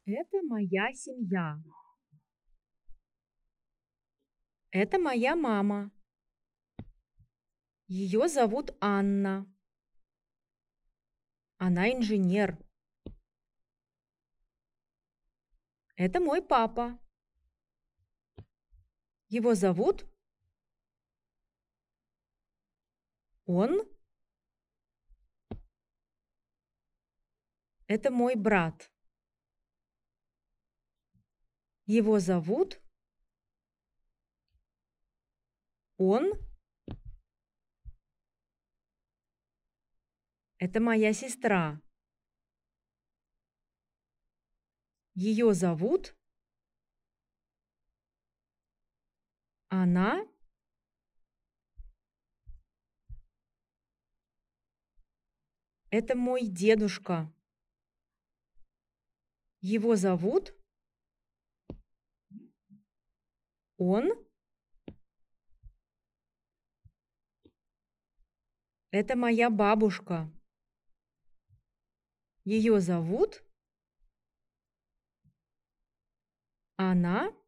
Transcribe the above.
Это моя семья. Это моя мама. Ее зовут Анна. Она инженер. Это мой папа. Его зовут он. Это мой брат. Его зовут он. Это моя сестра. Ее зовут она. Это мой дедушка. Его зовут он. Это моя бабушка. Ее зовут она.